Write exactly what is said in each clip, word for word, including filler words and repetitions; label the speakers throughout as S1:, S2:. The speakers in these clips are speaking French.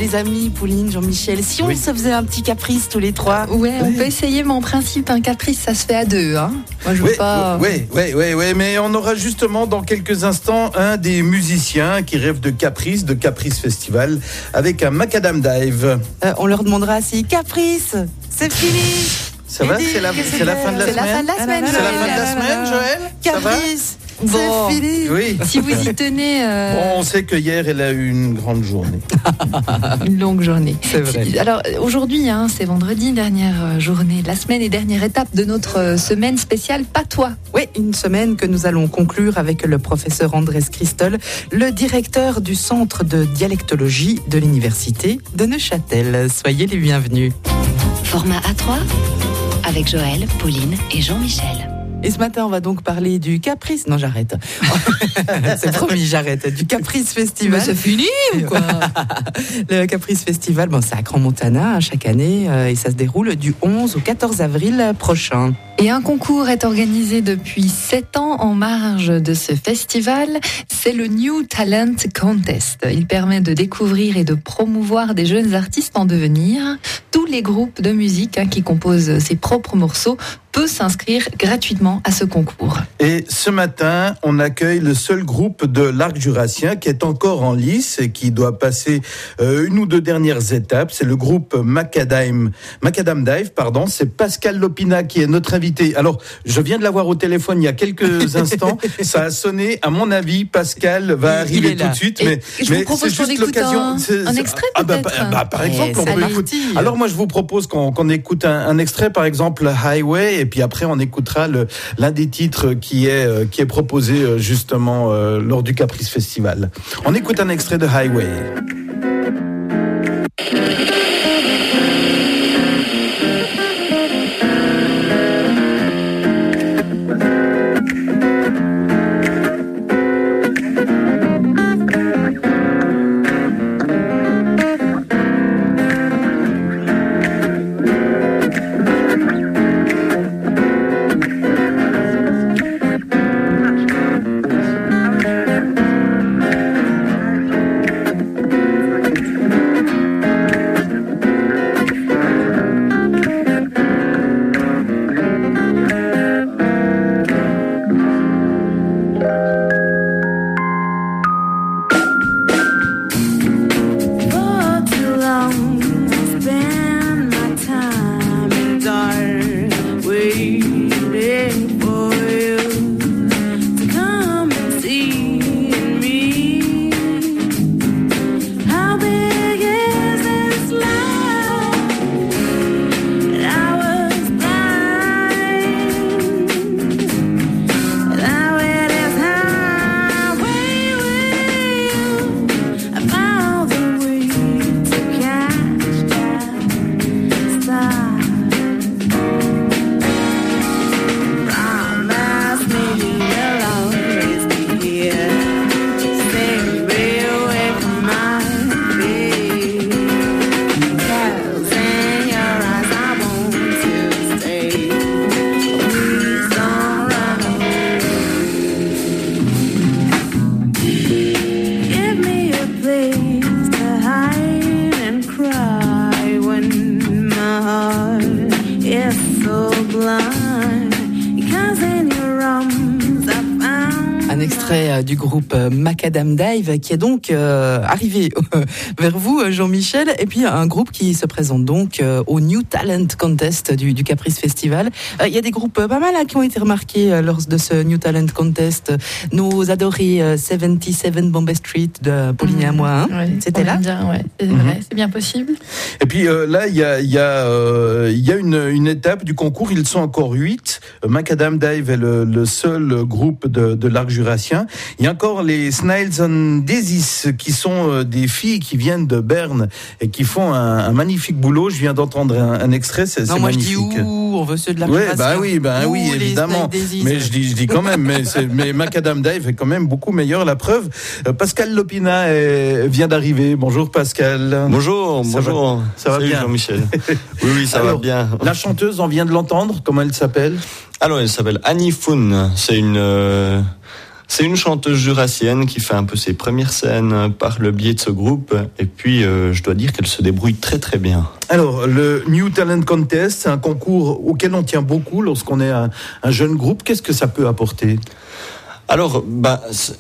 S1: les amis, Pauline, Jean-Michel, si on oui. se faisait un petit caprice tous les trois?
S2: Ouais, on oui. peut essayer, mais en principe, un caprice, ça se fait à deux. Hein. Moi, je veux
S3: oui,
S2: pas.
S3: Oui, oui, oui, oui, mais on aura justement dans quelques instants un des musiciens qui rêve de caprice, de Caprice Festival, avec un Macadam Dive.
S1: Euh, on leur demandera si caprice, c'est fini.
S3: Ça va, c'est la, c'est c'est la fin de la
S2: c'est
S3: semaine.
S2: La fin de la semaine,
S3: c'est la fin de la semaine, Joël.
S1: Caprice.
S2: Bon,
S1: c'est fini.
S3: Oui.
S2: Si vous y tenez. Euh...
S3: Bon, on sait que hier, elle a eu une grande journée.
S2: Une longue journée.
S3: C'est vrai.
S2: Alors aujourd'hui, hein, c'est vendredi, dernière journée de la semaine et dernière étape de notre semaine spéciale Patois.
S1: Oui, une semaine que nous allons conclure avec le professeur Andrés Christol, le directeur du centre de dialectologie de l'université de Neuchâtel. Soyez les bienvenus.
S4: Format A trois avec Joël, Pauline et Jean-Michel.
S1: Et ce matin, on va donc parler du Caprice. Non, j'arrête. C'est promis, j'arrête. Du Caprice Festival.
S2: Mais c'est fini ou quoi?
S1: Le Caprice Festival, bon, c'est à Crans-Montana chaque année euh, et ça se déroule du onze au quatorze avril prochain.
S2: Et un concours est organisé depuis sept ans en marge de ce festival. C'est le New Talent Contest. Il permet de découvrir et de promouvoir des jeunes artistes en devenir. Tous les groupes de musique hein, qui composent ses propres morceaux peuvent s'inscrire gratuitement à ce concours.
S3: Et ce matin, on accueille le seul groupe de l'Arc Jurassien qui est encore en lice et qui doit passer euh, une ou deux dernières étapes. C'est le groupe Macadam, Macadam Dive, pardon. C'est Pascal Lopina qui est notre invité. Alors, je viens de l'avoir au téléphone il y a quelques instants. Ça a sonné. À mon avis, Pascal va arriver tout de suite.
S2: Et
S3: mais
S2: je
S3: mais
S2: vous propose
S3: c'est juste l'occasion.
S2: Un,
S3: c'est,
S2: un extrait
S3: ah bah,
S2: peut-être.
S3: bah, par exemple, on peut écouter.
S2: Parti.
S3: Alors moi, je vous propose qu'on, qu'on écoute un, un extrait, par exemple Highway, et puis après on écoutera le, l'un des titres qui est euh, qui est proposé euh, justement euh, lors du Caprice Festival. On écoute un extrait de Highway.
S1: Du groupe Macadam Dive qui est donc euh, arrivé euh, vers vous, Jean-Michel, et puis un groupe qui se présente donc euh, au New Talent Contest du, du Caprice Festival. Il euh, y a des groupes euh, pas mal hein, qui ont été remarqués euh, lors de ce New Talent Contest. Nos adorés euh, soixante-dix-sept Bombay Street de Pauline mmh. et à moi, hein.
S2: ouais, c'était là. Bien, ouais. C'est mmh. vrai, c'est bien possible.
S3: Et puis euh, là, il y a, y a, euh, y a une, une étape du concours. Ils sont encore huit. Macadam Dive est le, le seul groupe de, de l'Arc Jurassien. Il y a encore les Snails on Daisies qui sont euh, des filles qui viennent de Berne et qui font un, un magnifique boulot. Je viens d'entendre un, un extrait, c'est,
S1: non,
S3: c'est
S1: moi
S3: magnifique.
S1: Je dis ouh, on veut ceux de la
S3: ouais, bah oui, bah
S1: ouh,
S3: oui, évidemment. Mais je dis, je dis quand même, mais, c'est, mais Macadam Dive est quand même beaucoup meilleur. La preuve, euh, Pascal Lopina est, vient d'arriver. Bonjour Pascal.
S5: Bonjour,
S3: ça
S5: bonjour.
S3: Va, ça va
S5: Salut
S3: bien,
S5: Jean-Michel. Oui, oui, ça Alors, va bien.
S3: La chanteuse, on vient de l'entendre. Comment elle s'appelle?
S5: Alors, elle s'appelle Annie Foon. C'est une. Euh... C'est une chanteuse jurassienne qui fait un peu ses premières scènes par le biais de ce groupe. Et puis, euh, je dois dire qu'elle se débrouille très très bien.
S3: Alors, le New Talent Contest, c'est un concours auquel on tient beaucoup lorsqu'on est un, un jeune groupe. Qu'est-ce que ça peut apporter ?
S5: Alors, bah,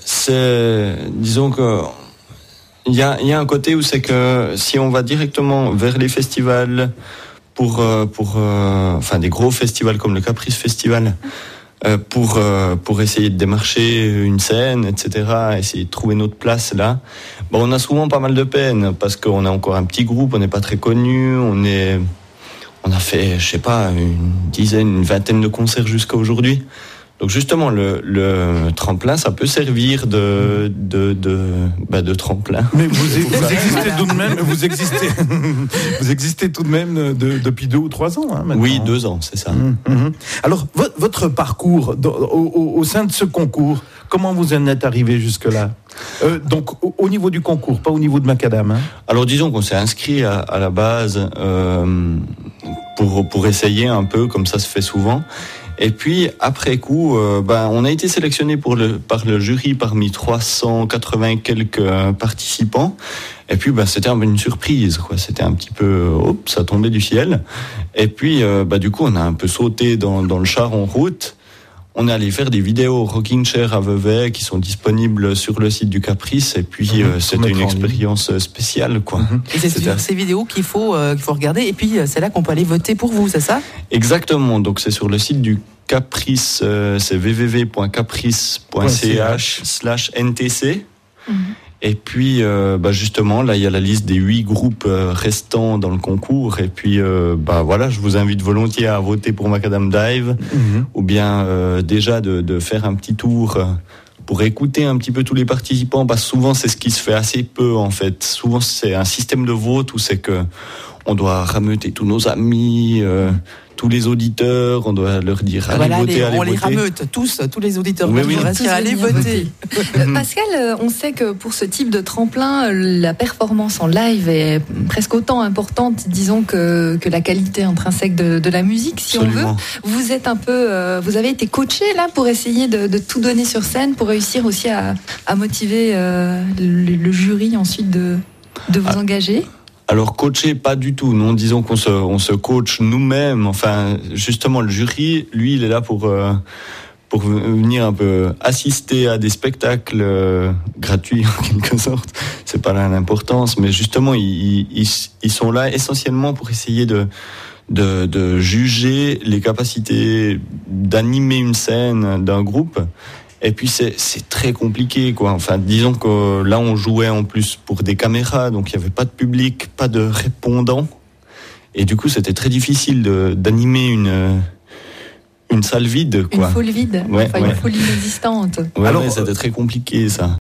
S5: c'est, disons que il y a, il y a un côté où c'est que si on va directement vers les festivals pour, pour, euh, enfin, des gros festivals comme le Caprice Festival. Pour, pour essayer de démarcher une scène, et cetera, essayer de trouver notre place là. Bon, on a souvent pas mal de peine parce qu'on est encore un petit groupe, on n'est pas très connu, on est, on a fait, je sais pas, une dizaine, une vingtaine de concerts jusqu'à aujourd'hui. Donc justement, le, le tremplin, ça peut servir de, de, de, bah de tremplin.
S3: Mais vous, vous existez tout de même, vous existez, vous existez tout de même de, depuis deux ou trois ans, hein, maintenant.
S5: Oui, deux ans, c'est ça.
S3: Mmh, mmh. Alors, vo- votre parcours dans, au, au, au sein de ce concours, comment vous en êtes arrivé jusque-là ? euh, Donc, au, au niveau du concours, pas au niveau de Macadam. Hein.
S5: Alors, disons qu'on s'est inscrit à, à la base euh, pour, pour essayer un peu, comme ça se fait souvent. Et puis après coup, euh, ben on a été sélectionné pour le par le jury parmi trois cent quatre-vingts quelques euh, participants. Et puis ben c'était une surprise, quoi. C'était un petit peu, hop, ça tombait du ciel. Et puis euh, bah du coup on a un peu sauté dans dans le char en route. On est allé faire des vidéos rocking chair à Vevey qui sont disponibles sur le site du Caprice. Et puis, mmh, euh, c'était une expérience spéciale, quoi.
S1: Mmh. Et c'est sur ces vidéos qu'il faut, euh, qu'il faut regarder. Et puis, c'est là qu'on peut aller voter pour vous, c'est ça ?
S5: Exactement. Donc, c'est sur le site du Caprice. Euh, c'est w w w point caprice point c h slash n t c. Mmh. Et puis, euh, bah justement, là, il y a la liste des huit groupes euh, restants dans le concours. Et puis, euh, bah voilà, je vous invite volontiers à voter pour Macadam Dive, mmh. ou bien euh, déjà de, de faire un petit tour euh, pour écouter un petit peu tous les participants, parce que souvent, c'est ce qui se fait assez peu, en fait. Souvent, c'est un système de vote où c'est que on doit rameuter tous nos amis, euh, tous les auditeurs, on doit leur dire allez
S1: voilà,
S5: voter,
S1: les,
S5: allez
S1: on
S5: voter.
S1: les rameute tous, tous les auditeurs.
S5: Oui, oui.
S1: Tous allez voter.
S2: euh, Pascal, on sait que pour ce type de tremplin, la performance en live est presque autant importante, disons, que, que la qualité intrinsèque de, de la musique, si
S5: Absolument.
S2: on veut. Vous êtes un peu, euh, vous avez été coaché là pour essayer de, de tout donner sur scène, pour réussir aussi à, à motiver euh, le, le jury ensuite de, de vous ah. engager.
S5: Alors coacher, pas du tout. Non, disons qu'on se, on se coach nous-mêmes. Enfin, justement, le jury, lui, il est là pour euh, pour venir un peu assister à des spectacles euh, gratuits en quelque sorte. C'est pas là l'importance, mais justement, ils, ils, ils sont là essentiellement pour essayer de de, de juger les capacités d'animer une scène d'un groupe. Et puis c'est, c'est très compliqué, quoi. Enfin, disons que là on jouait en plus pour des caméras, donc il n'y avait pas de public, pas de répondants, et du coup c'était très difficile de, d'animer une une salle vide, quoi.
S2: Une foule vide,
S5: ouais,
S2: enfin
S5: ouais.
S2: une foule inexistante.
S5: Ouais,
S3: Alors,
S5: ouais, c'était très compliqué ça.